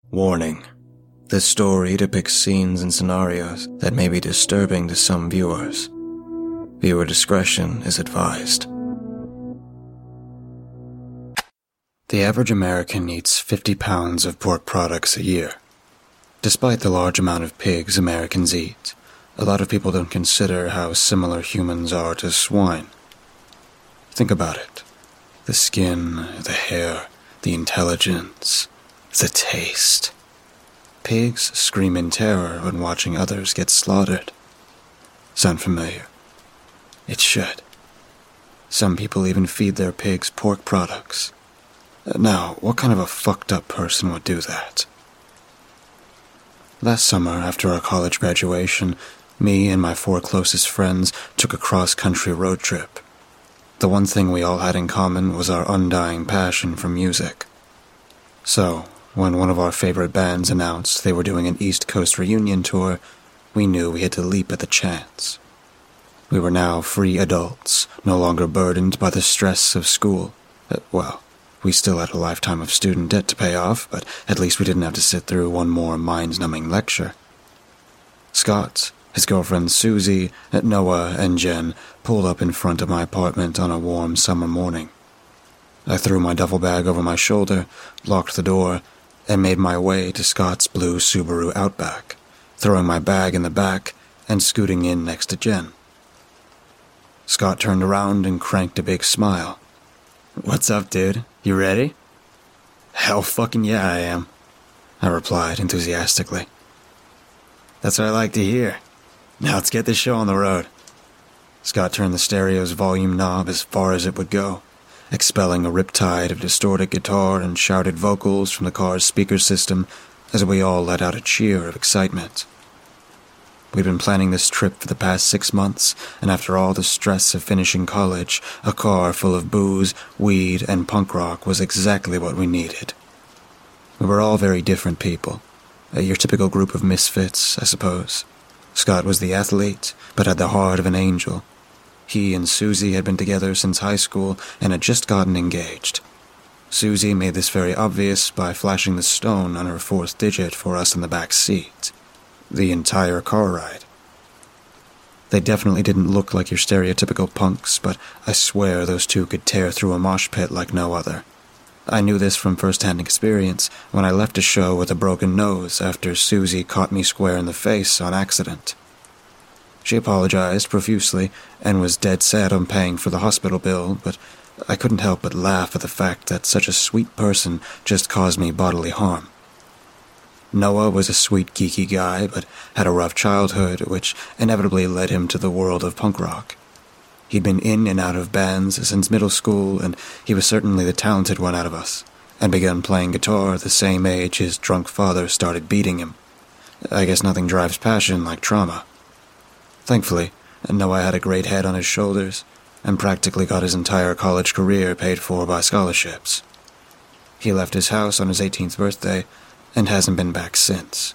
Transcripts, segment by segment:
Warning. This story depicts scenes and scenarios that may be disturbing to some viewers. Viewer discretion is advised. The average American eats 50 pounds of pork products a year. Despite the large amount of pigs Americans eat, a lot of people don't consider how similar humans are to swine. Think about it. The skin, the hair, the intelligence, the taste. Pigs scream in terror when watching others get slaughtered. Sound familiar? It should. Some people even feed their pigs pork products. Now, what kind of a fucked up person would do that? Last summer, after our college graduation, me and my 4 closest friends took a cross-country road trip. The one thing we all had in common was our undying passion for music. So, when one of our favorite bands announced they were doing an East Coast reunion tour, we knew we had to leap at the chance. We were now free adults, no longer burdened by the stress of school. We still had a lifetime of student debt to pay off, but at least we didn't have to sit through one more mind-numbing lecture. Scott, his girlfriend Susie, Noah, and Jen pulled up in front of my apartment on a warm summer morning. I threw my duffel bag over my shoulder, locked the door, and made my way to Scott's blue Subaru Outback, throwing my bag in the back and scooting in next to Jen. Scott turned around and cranked a big smile. "What's up, dude? You ready?" "Hell fucking yeah, I am," I replied enthusiastically. "That's what I like to hear. Now let's get this show on the road." Scott turned the stereo's volume knob as far as it would go, expelling a riptide of distorted guitar and shouted vocals from the car's speaker system as we all let out a cheer of excitement. We'd been planning this trip for the past 6 months, and after all the stress of finishing college, a car full of booze, weed, and punk rock was exactly what we needed. We were all very different people. Your typical group of misfits, I suppose. Scott was the athlete, but had the heart of an angel. He and Susie had been together since high school and had just gotten engaged. Susie made this very obvious by flashing the stone on her 4th digit for us in the back seat. The entire car ride. They definitely didn't look like your stereotypical punks, but I swear those two could tear through a mosh pit like no other. I knew this from first-hand experience when I left a show with a broken nose after Susie caught me square in the face on accident. She apologized profusely and was dead set on paying for the hospital bill, but I couldn't help but laugh at the fact that such a sweet person just caused me bodily harm. Noah was a sweet, geeky guy, but had a rough childhood, which inevitably led him to the world of punk rock. He'd been in and out of bands since middle school, and he was certainly the talented one out of us, and began playing guitar at the same age his drunk father started beating him. I guess nothing drives passion like trauma. Thankfully, Noah had a great head on his shoulders, and practically got his entire college career paid for by scholarships. He left his house on his 18th birthday, and hasn't been back since.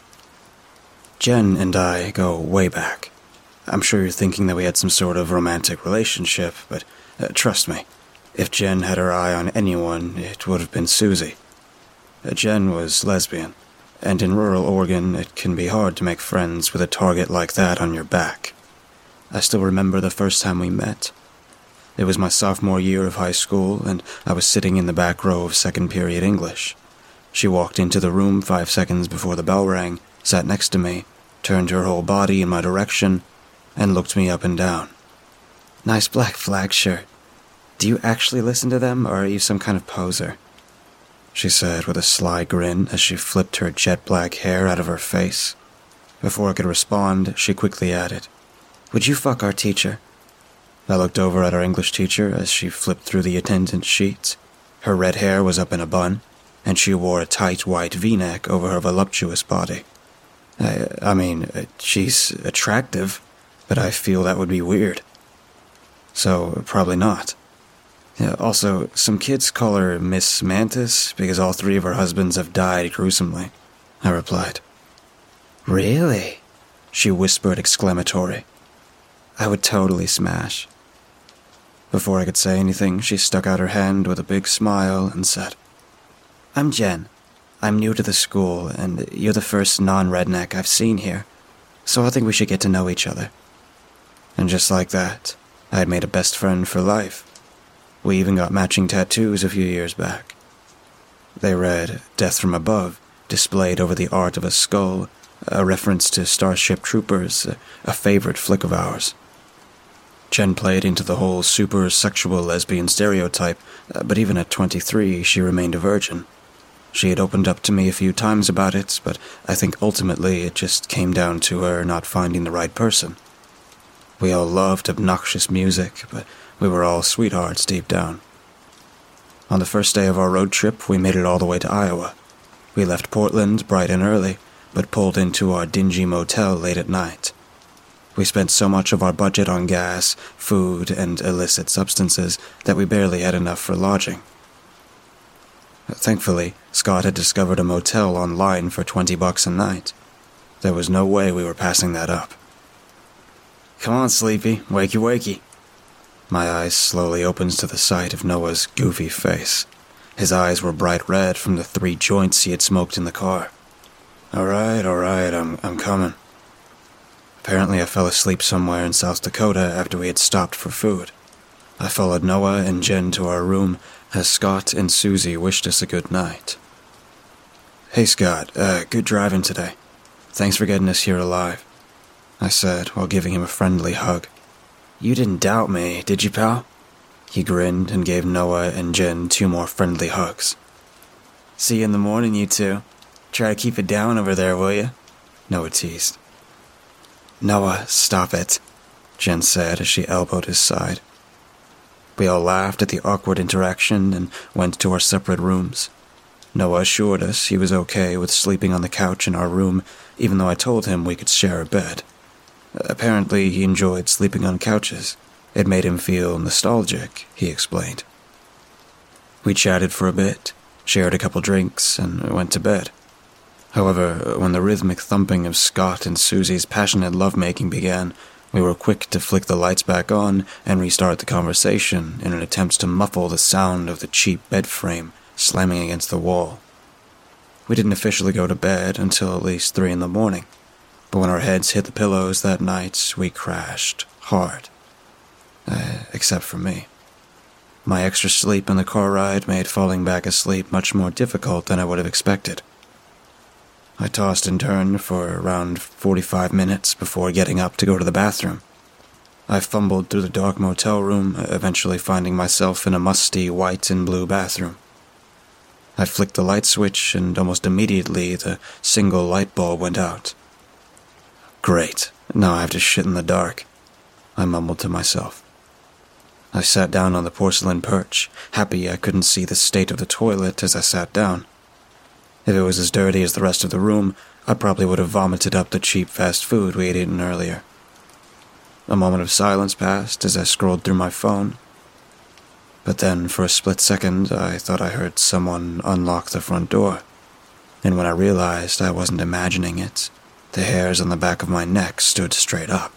Jen and I go way back. I'm sure you're thinking that we had some sort of romantic relationship, but trust me, if Jen had her eye on anyone, it would have been Susie. Jen was lesbian, and in rural Oregon, it can be hard to make friends with a target like that on your back. I still remember the first time we met. It was my sophomore year of high school, and I was sitting in the back row of second period English. She walked into the room 5 seconds before the bell rang, sat next to me, turned her whole body in my direction, and looked me up and down. "Nice Black Flag shirt. Do you actually listen to them, or are you some kind of poser?" she said with a sly grin as she flipped her jet black hair out of her face. Before I could respond, she quickly added, "Would you fuck our teacher?" I looked over at our English teacher as she flipped through the attendance sheets. Her red hair was up in a bun, and she wore a tight white V-neck over her voluptuous body. I mean, she's attractive, but I feel that would be weird. So, probably not. Also, some kids call her Miss Mantis because all 3 of her husbands have died gruesomely, I replied. "Really?" she whispered exclamatory. "I would totally smash." Before I could say anything, she stuck out her hand with a big smile and said, "I'm Jen. I'm new to the school, and you're the first non-redneck I've seen here, so I think we should get to know each other." And just like that, I had made a best friend for life. We even got matching tattoos a few years back. They read, "Death from Above," displayed over the art of a skull, a reference to Starship Troopers, a favorite flick of ours. Jen played into the whole super sexual lesbian stereotype, but even at 23, she remained a virgin. She had opened up to me a few times about it, but I think ultimately it just came down to her not finding the right person. We all loved obnoxious music, but we were all sweethearts deep down. On the first day of our road trip, we made it all the way to Iowa. We left Portland bright and early, but pulled into our dingy motel late at night. We spent so much of our budget on gas, food, and illicit substances that we barely had enough for lodging. Thankfully, Scott had discovered a motel online for $20 a night. There was no way we were passing that up. "Come on, Sleepy, wakey wakey." My eyes slowly opened to the sight of Noah's goofy face. His eyes were bright red from the 3 joints he had smoked in the car. All right, I'm coming." Apparently I fell asleep somewhere in South Dakota after we had stopped for food. I followed Noah and Jen to our room as Scott and Susie wished us a good night. "Hey Scott, good driving today. Thanks for getting us here alive," I said while giving him a friendly hug. "You didn't doubt me, did you, pal?" He grinned and gave Noah and Jen 2 more friendly hugs. "See you in the morning, you two. Try to keep it down over there, will you?" Noah teased. "Noah, stop it," Jen said as she elbowed his side. We all laughed at the awkward interaction and went to our separate rooms. Noah assured us he was okay with sleeping on the couch in our room, even though I told him we could share a bed. Apparently, he enjoyed sleeping on couches. It made him feel nostalgic, he explained. We chatted for a bit, shared a couple drinks, and went to bed. However, when the rhythmic thumping of Scott and Susie's passionate lovemaking began, we were quick to flick the lights back on and restart the conversation in an attempt to muffle the sound of the cheap bed frame slamming against the wall. We didn't officially go to bed until at least 3 in the morning, but when our heads hit the pillows that night, we crashed hard. Except for me. My extra sleep in the car ride made falling back asleep much more difficult than I would have expected. I tossed and turned for around 45 minutes before getting up to go to the bathroom. I fumbled through the dark motel room, eventually finding myself in a musty white and blue bathroom. I flicked the light switch, and almost immediately the single light bulb went out. Great, now I have to shit in the dark, I mumbled to myself. I sat down on the porcelain perch, happy I couldn't see the state of the toilet as I sat down. If it was as dirty as the rest of the room, I probably would have vomited up the cheap fast food we had eaten earlier. A moment of silence passed as I scrolled through my phone. But then, for a split second, I thought I heard someone unlock the front door. And when I realized I wasn't imagining it, the hairs on the back of my neck stood straight up.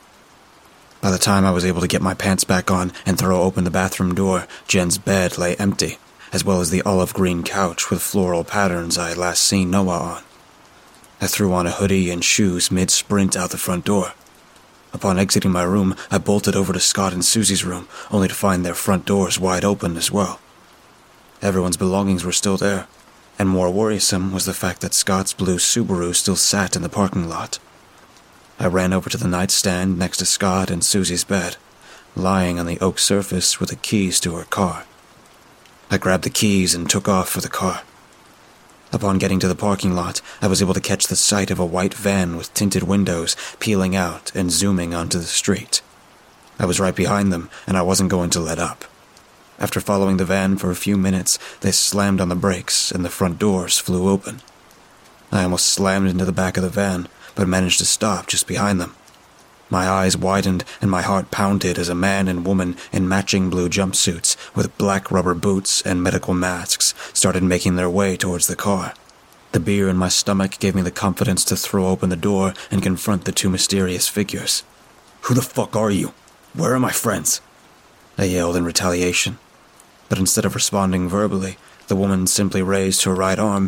By the time I was able to get my pants back on and throw open the bathroom door, Jen's bed lay empty, as well as the olive green couch with floral patterns I had last seen Noah on. I threw on a hoodie and shoes mid-sprint out the front door. Upon exiting my room, I bolted over to Scott and Susie's room, only to find their front doors wide open as well. Everyone's belongings were still there, and more worrisome was the fact that Scott's blue Subaru still sat in the parking lot. I ran over to the nightstand next to Scott and Susie's bed, lying on the oak surface with the keys to her car. I grabbed the keys and took off for the car. Upon getting to the parking lot, I was able to catch the sight of a white van with tinted windows peeling out and zooming onto the street. I was right behind them, and I wasn't going to let up. After following the van for a few minutes, they slammed on the brakes and the front doors flew open. I almost slammed into the back of the van, but managed to stop just behind them. My eyes widened and my heart pounded as a man and woman in matching blue jumpsuits with black rubber boots and medical masks started making their way towards the car. The beer in my stomach gave me the confidence to throw open the door and confront the 2 mysterious figures. "Who the fuck are you? Where are my friends?" I yelled in retaliation. But instead of responding verbally, the woman simply raised her right arm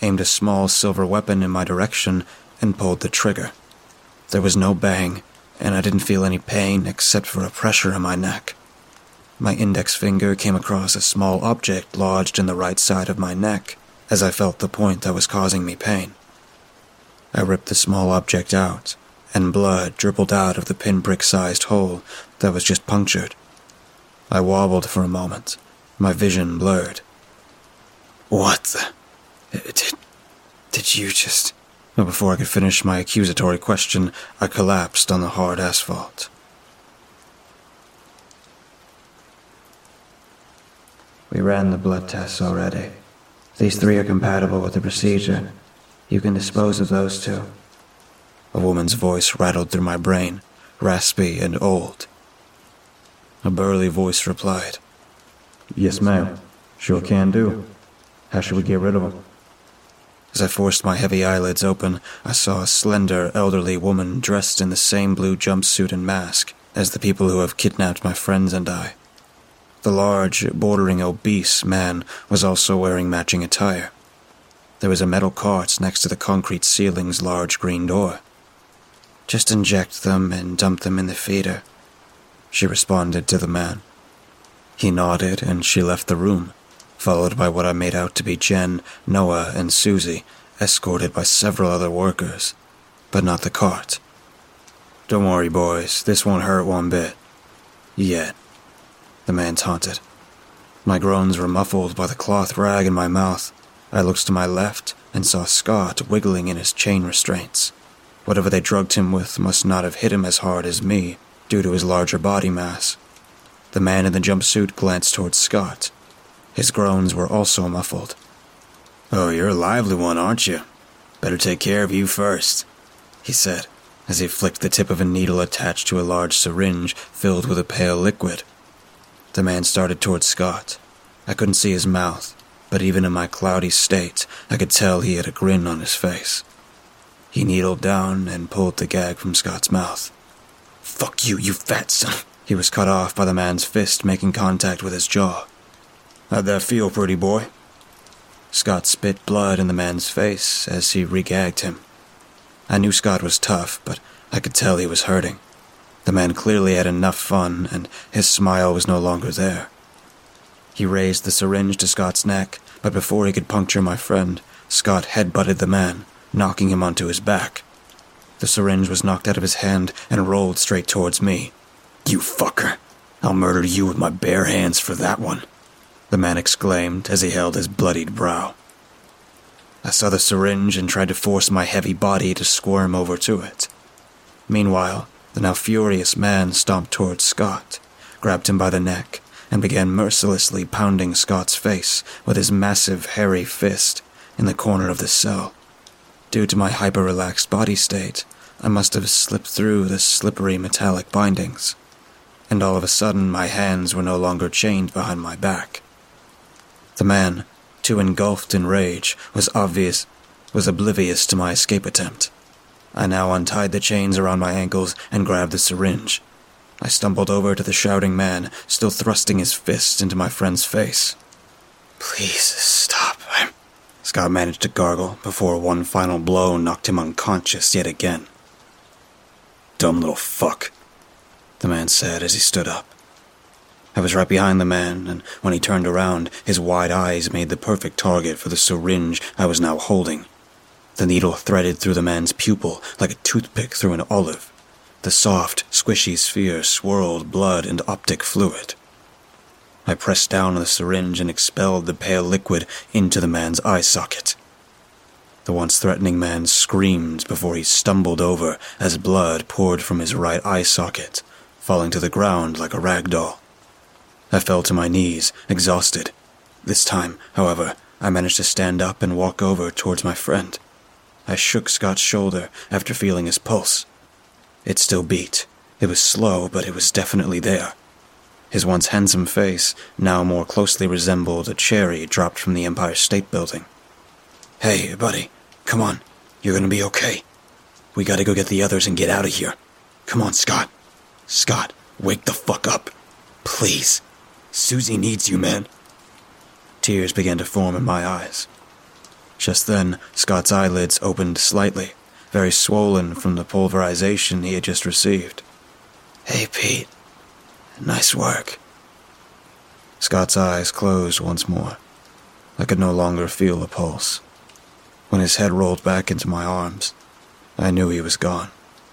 aimed a small silver weapon in my direction, and pulled the trigger. There was no bang, and I didn't feel any pain except for a pressure in my neck. My index finger came across a small object lodged in the right side of my neck as I felt the point that was causing me pain. I ripped the small object out, and blood dribbled out of the pinprick-sized hole that was just punctured. I wobbled for a moment, my vision blurred. What the... Did you just... But before I could finish my accusatory question, I collapsed on the hard asphalt. We ran the blood tests already. These 3 are compatible with the procedure. You can dispose of those 2. A woman's voice rattled through my brain, raspy and old. A burly voice replied, "Yes, ma'am. Sure can do. How should we get rid of them?" As I forced my heavy eyelids open, I saw a slender, elderly woman dressed in the same blue jumpsuit and mask as the people who have kidnapped my friends and I. The large, bordering obese man was also wearing matching attire. There was a metal cart next to the concrete ceiling's large green door. "Just inject them and dump them in the feeder," she responded to the man. He nodded and she left the room, followed by what I made out to be Jen, Noah, and Susie, escorted by several other workers, but not the cart. "Don't worry, boys, this won't hurt one bit. Yet," the man taunted. My groans were muffled by the cloth rag in my mouth. I looked to my left and saw Scott wiggling in his chain restraints. Whatever they drugged him with must not have hit him as hard as me, due to his larger body mass. The man in the jumpsuit glanced towards Scott. His groans were also muffled. "Oh, you're a lively one, aren't you? Better take care of you first," he said, as he flicked the tip of a needle attached to a large syringe filled with a pale liquid. The man started towards Scott. I couldn't see his mouth, but even in my cloudy state, I could tell he had a grin on his face. He needled down and pulled the gag from Scott's mouth. "Fuck you, you fat son!" He was cut off by the man's fist making contact with his jaw. "How'd that feel, pretty boy?" Scott spit blood in the man's face as he re-gagged him. I knew Scott was tough, but I could tell he was hurting. The man clearly had enough fun, and his smile was no longer there. He raised the syringe to Scott's neck, but before he could puncture my friend, Scott headbutted the man, knocking him onto his back. The syringe was knocked out of his hand and rolled straight towards me. "You fucker! I'll murder you with my bare hands for that one," the man exclaimed as he held his bloodied brow. I saw the syringe and tried to force my heavy body to squirm over to it. Meanwhile, the now furious man stomped towards Scott, grabbed him by the neck, and began mercilessly pounding Scott's face with his massive, hairy fist in the corner of the cell. Due to my hyper-relaxed body state, I must have slipped through the slippery metallic bindings, and all of a sudden my hands were no longer chained behind my back. The man, too engulfed in rage, was oblivious to my escape attempt. I now untied the chains around my ankles and grabbed the syringe. I stumbled over to the shouting man, still thrusting his fist into my friend's face. "Please, stop," Scott managed to gargle before one final blow knocked him unconscious yet again. "Dumb little fuck," the man said as he stood up. I was right behind the man, and when he turned around, his wide eyes made the perfect target for the syringe I was now holding. The needle threaded through the man's pupil like a toothpick through an olive. The soft, squishy sphere swirled blood and optic fluid. I pressed down on the syringe and expelled the pale liquid into the man's eye socket. The once threatening man screamed before he stumbled over as blood poured from his right eye socket, falling to the ground like a rag doll. I fell to my knees, exhausted. This time, however, I managed to stand up and walk over towards my friend. I shook Scott's shoulder after feeling his pulse. It still beat. It was slow, but it was definitely there. His once handsome face now more closely resembled a cherry dropped from the Empire State Building. "Hey, buddy, come on. You're gonna be okay. We gotta go get the others and get out of here. Come on, Scott. Scott, wake the fuck up. Please. Susie needs you, man." Tears began to form in my eyes. Just then, Scott's eyelids opened slightly, very swollen from the pulverization he had just received. "Hey, Pete. Nice work." Scott's eyes closed once more. I could no longer feel a pulse. When his head rolled back into my arms, I knew he was gone.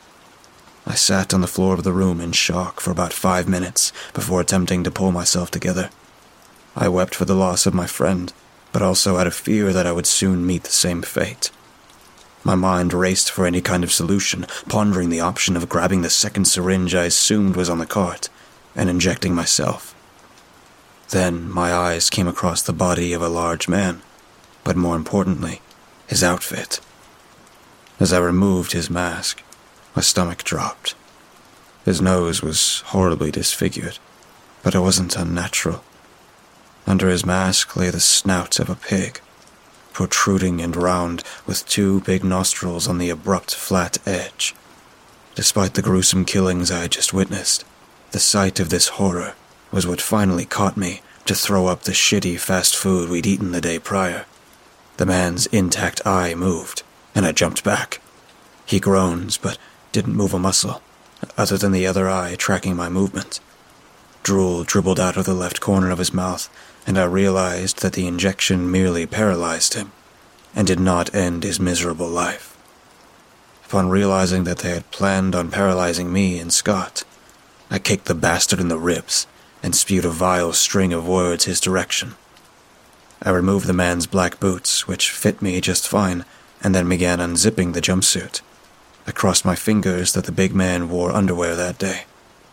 I sat on the floor of the room in shock for about 5 minutes before attempting to pull myself together. I wept for the loss of my friend, but also out of fear that I would soon meet the same fate. My mind raced for any kind of solution, pondering the option of grabbing the second syringe I assumed was on the cart and injecting myself. Then my eyes came across the body of a large man, but more importantly, his outfit. As I removed his mask, my stomach dropped. His nose was horribly disfigured, but it wasn't unnatural. Under his mask lay the snout of a pig, protruding and round with 2 big nostrils on the abrupt flat edge. Despite the gruesome killings I had just witnessed, the sight of this horror was what finally caught me to throw up the shitty fast food we'd eaten the day prior. The man's intact eye moved, and I jumped back. He groaned, but didn't move a muscle, other than the other eye tracking my movement. Drool dribbled out of the left corner of his mouth, and I realized that the injection merely paralyzed him, and did not end his miserable life. Upon realizing that they had planned on paralyzing me and Scott, I kicked the bastard in the ribs and spewed a vile string of words his direction. I removed the man's black boots, which fit me just fine, and then began unzipping the jumpsuit. I crossed my fingers that the big man wore underwear that day.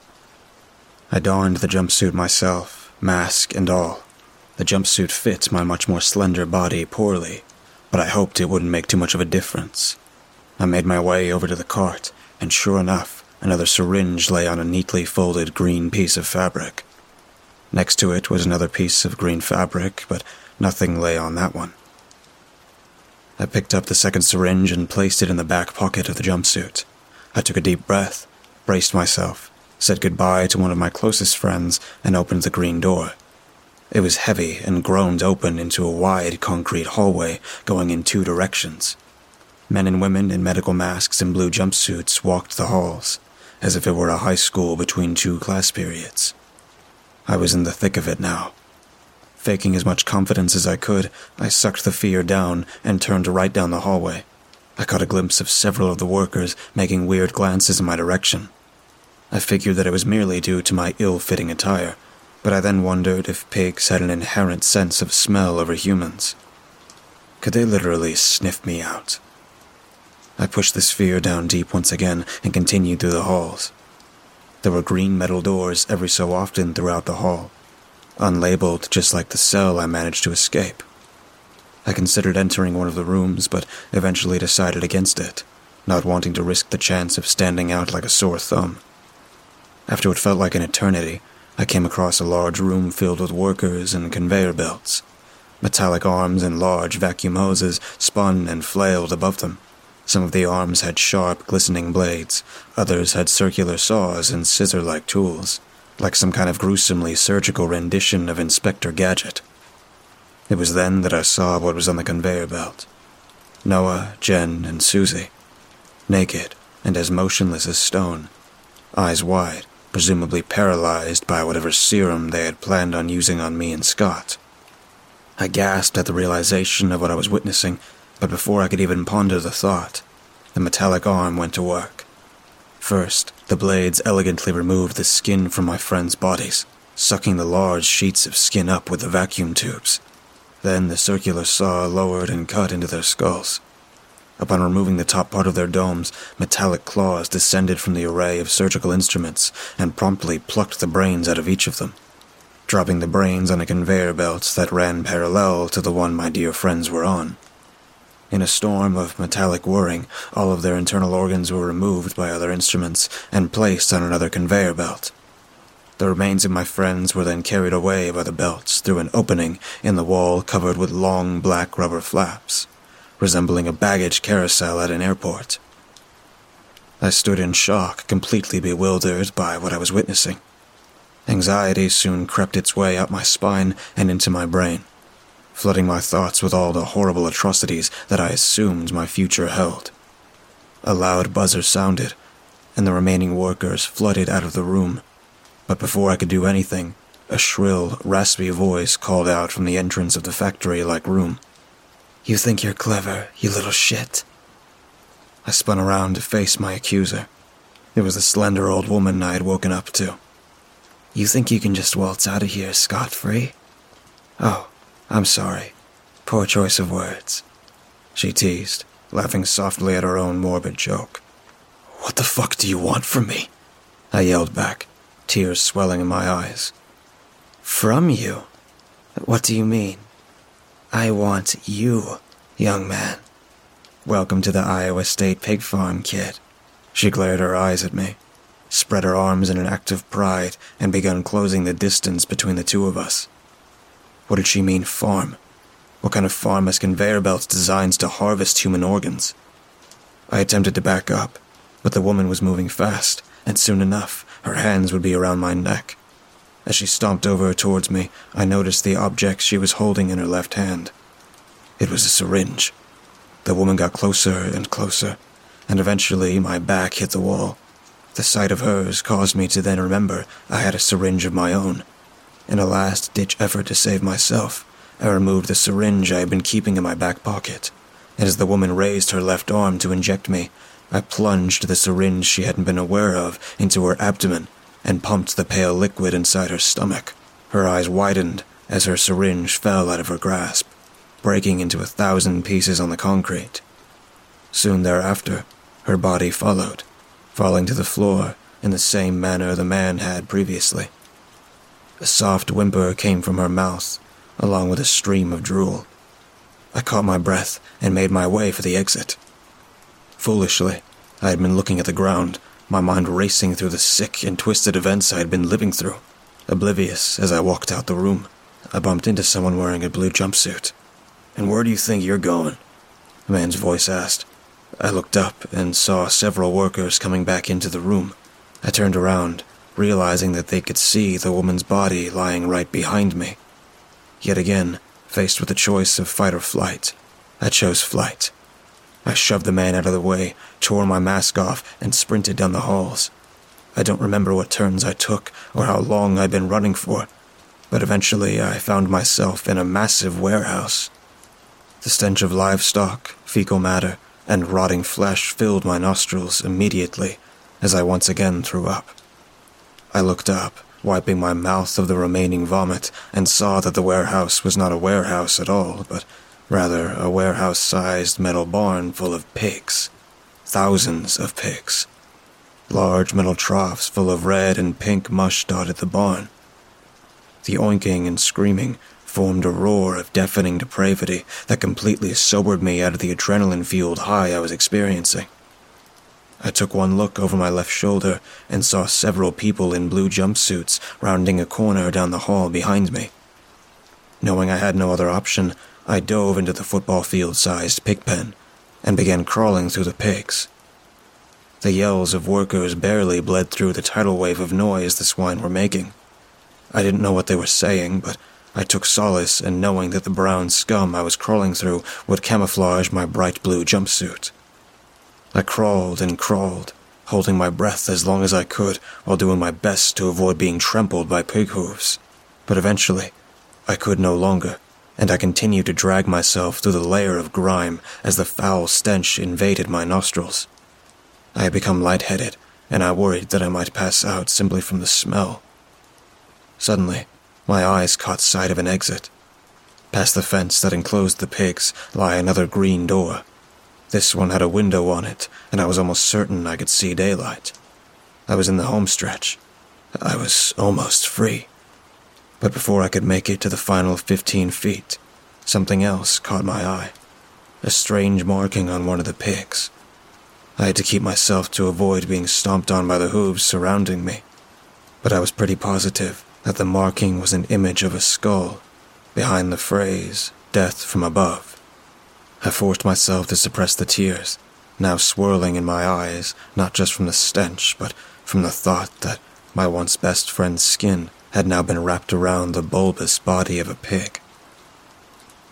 I donned the jumpsuit myself, mask and all. The jumpsuit fit my much more slender body poorly, but I hoped it wouldn't make too much of a difference. I made my way over to the cart, and sure enough, another syringe lay on a neatly folded green piece of fabric. Next to it was another piece of green fabric, but nothing lay on that one. I picked up the second syringe and placed it in the back pocket of the jumpsuit. I took a deep breath, braced myself, said goodbye to one of my closest friends, and opened the green door. It was heavy and groaned open into a wide concrete hallway going in 2 directions. Men and women in medical masks and blue jumpsuits walked the halls, as if it were a high school between 2 class periods. I was in the thick of it now. Faking as much confidence as I could, I sucked the fear down and turned right down the hallway. I caught a glimpse of several of the workers making weird glances in my direction. I figured that it was merely due to my ill-fitting attire, but I then wondered if pigs had an inherent sense of smell over humans. Could they literally sniff me out? I pushed this fear down deep once again and continued through the halls. There were green metal doors every so often throughout the hall, unlabeled just like the cell I managed to escape. I considered entering one of the rooms, but eventually decided against it, not wanting to risk the chance of standing out like a sore thumb. After what felt like an eternity, I came across a large room filled with workers and conveyor belts. Metallic arms and large vacuum hoses spun and flailed above them. Some of the arms had sharp, glistening blades. Others had circular saws and scissor-like tools, like some kind of gruesomely surgical rendition of Inspector Gadget. It was then that I saw what was on the conveyor belt. Noah, Jen, and Susie, naked and as motionless as stone, eyes wide, presumably paralyzed by whatever serum they had planned on using on me and Scott. I gasped at the realization of what I was witnessing, but before I could even ponder the thought, the metallic arm went to work. First, the blades elegantly removed the skin from my friends' bodies, sucking the large sheets of skin up with the vacuum tubes. Then the circular saw lowered and cut into their skulls. Upon removing the top part of their domes, metallic claws descended from the array of surgical instruments and promptly plucked the brains out of each of them, dropping the brains on a conveyor belt that ran parallel to the one my dear friends were on. In a storm of metallic whirring, all of their internal organs were removed by other instruments and placed on another conveyor belt. The remains of my friends were then carried away by the belts through an opening in the wall covered with long black rubber flaps, resembling a baggage carousel at an airport. I stood in shock, completely bewildered by what I was witnessing. Anxiety soon crept its way up my spine and into my brain. flooding my thoughts with all the horrible atrocities that I assumed my future held. A loud buzzer sounded, and the remaining workers flooded out of the room. But before I could do anything, a shrill, raspy voice called out from the entrance of the factory-like room. "You think you're clever, you little shit?" I spun around to face my accuser. It was the slender old woman I had woken up to. "You think you can just waltz out of here scot-free?" "Oh, I'm sorry. Poor choice of words," she teased, laughing softly at her own morbid joke. "What the fuck do you want from me?" I yelled back, tears swelling in my eyes. "From you? What do you mean?" "I want you, young man. Welcome to the Iowa State Pig Farm, kid." She glared her eyes at me, spread her arms in an act of pride, and began closing the distance between the two of us. What did she mean, farm? What kind of farm has conveyor belts designed to harvest human organs? I attempted to back up, but the woman was moving fast, and soon enough, her hands would be around my neck. As she stomped over towards me, I noticed the object she was holding in her left hand. It was a syringe. The woman got closer and closer, and eventually my back hit the wall. The sight of hers caused me to then remember I had a syringe of my own. In a last-ditch effort to save myself, I removed the syringe I had been keeping in my back pocket, and as the woman raised her left arm to inject me, I plunged the syringe she hadn't been aware of into her abdomen and pumped the pale liquid inside her stomach. Her eyes widened as her syringe fell out of her grasp, breaking into 1,000 pieces on the concrete. Soon thereafter, her body followed, falling to the floor in the same manner the man had previously. A soft whimper came from her mouth, along with a stream of drool. I caught my breath and made my way for the exit. Foolishly, I had been looking at the ground, my mind racing through the sick and twisted events I had been living through. Oblivious as I walked out the room, I bumped into someone wearing a blue jumpsuit. "And where do you think you're going?" a man's voice asked. I looked up and saw several workers coming back into the room. I turned around, realizing that they could see the woman's body lying right behind me. Yet again, faced with the choice of fight or flight, I chose flight. I shoved the man out of the way, tore my mask off, and sprinted down the halls. I don't remember what turns I took or how long I'd been running for, but eventually I found myself in a massive warehouse. The stench of livestock, fecal matter, and rotting flesh filled my nostrils immediately as I once again threw up. I looked up, wiping my mouth of the remaining vomit, and saw that the warehouse was not a warehouse at all, but rather a warehouse-sized metal barn full of pigs. Thousands of pigs. Large metal troughs full of red and pink mush dotted the barn. The oinking and screaming formed a roar of deafening depravity that completely sobered me out of the adrenaline-fueled high I was experiencing. I took one look over my left shoulder and saw several people in blue jumpsuits rounding a corner down the hall behind me. Knowing I had no other option, I dove into the football field-sized pig pen and began crawling through the pigs. The yells of workers barely bled through the tidal wave of noise the swine were making. I didn't know what they were saying, but I took solace in knowing that the brown scum I was crawling through would camouflage my bright blue jumpsuit. I crawled and crawled, holding my breath as long as I could while doing my best to avoid being trampled by pig hooves. But eventually, I could no longer, and I continued to drag myself through the layer of grime as the foul stench invaded my nostrils. I had become lightheaded, and I worried that I might pass out simply from the smell. Suddenly, my eyes caught sight of an exit. Past the fence that enclosed the pigs lay another green door. This one had a window on it, and I was almost certain I could see daylight. I was in the home stretch. I was almost free. But before I could make it to the final 15 feet, something else caught my eye. A strange marking on one of the pigs. I had to keep myself to avoid being stomped on by the hooves surrounding me. But I was pretty positive that the marking was an image of a skull, behind the phrase, "Death from above." I forced myself to suppress the tears, now swirling in my eyes, not just from the stench, but from the thought that my once best friend's skin had now been wrapped around the bulbous body of a pig.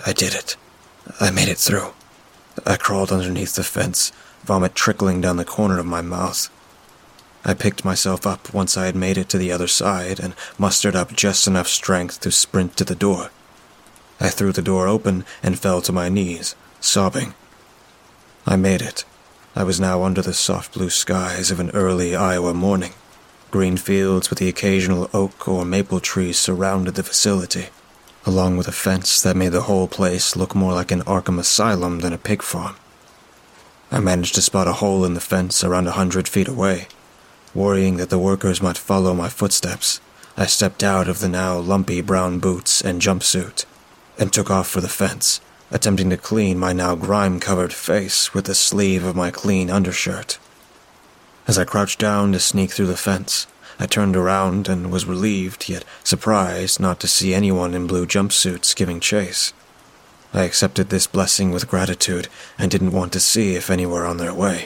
I did it. I made it through. I crawled underneath the fence, vomit trickling down the corner of my mouth. I picked myself up once I had made it to the other side and mustered up just enough strength to sprint to the door. I threw the door open and fell to my knees, sobbing. I made it. I was now under the soft blue skies of an early Iowa morning. Green fields with the occasional oak or maple trees surrounded the facility, along with a fence that made the whole place look more like an Arkham Asylum than a pig farm. I managed to spot a hole in the fence around 100 feet away. Worrying that the workers might follow my footsteps, I stepped out of the now lumpy brown boots and jumpsuit and took off for the fence, attempting to clean my now grime-covered face with the sleeve of my clean undershirt. As I crouched down to sneak through the fence, I turned around and was relieved yet surprised not to see anyone in blue jumpsuits giving chase. I accepted this blessing with gratitude and didn't want to see if any were on their way.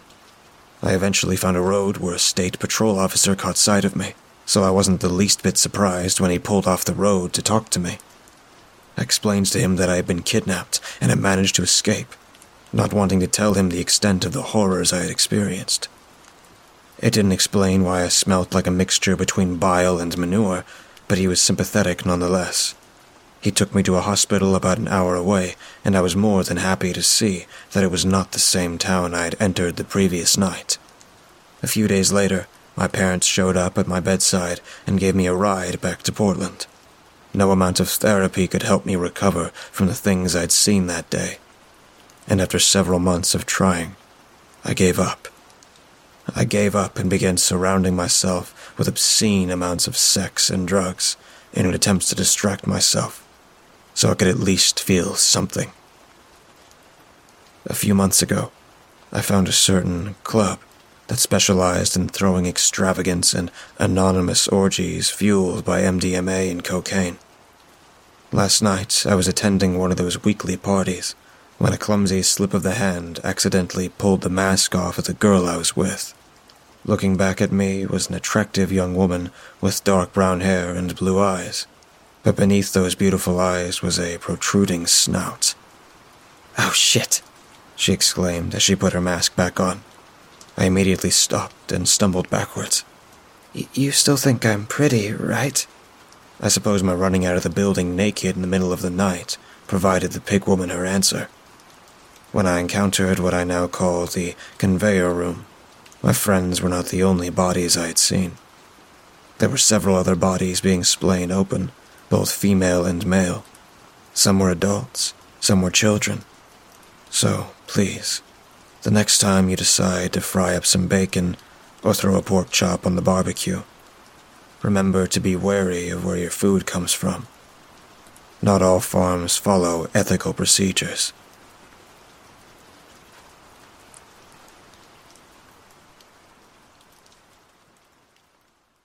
I eventually found a road where a state patrol officer caught sight of me, so I wasn't the least bit surprised when he pulled off the road to talk to me. I explained to him that I had been kidnapped and had managed to escape, not wanting to tell him the extent of the horrors I had experienced. It didn't explain why I smelt like a mixture between bile and manure, but he was sympathetic nonetheless. He took me to a hospital about an hour away, and I was more than happy to see that it was not the same town I had entered the previous night. A few days later, my parents showed up at my bedside and gave me a ride back to Portland. No amount of therapy could help me recover from the things I'd seen that day. And after several months of trying, I gave up. I gave up and began surrounding myself with obscene amounts of sex and drugs in an attempt to distract myself, so I could at least feel something. A few months ago, I found a certain club that specialized in throwing extravagance and anonymous orgies fueled by MDMA and cocaine. Last night, I was attending one of those weekly parties when a clumsy slip of the hand accidentally pulled the mask off of the girl I was with. Looking back at me was an attractive young woman with dark brown hair and blue eyes, but beneath those beautiful eyes was a protruding snout. "Oh shit," she exclaimed as she put her mask back on. I immediately stopped and stumbled backwards. You still think I'm pretty, right?" I suppose my running out of the building naked in the middle of the night provided the pig woman her answer. When I encountered what I now call the conveyor room, my friends were not the only bodies I had seen. There were several other bodies being splayed open, both female and male. Some were adults, some were children. So, please, the next time you decide to fry up some bacon or throw a pork chop on the barbecue, remember to be wary of where your food comes from. Not all farms follow ethical procedures.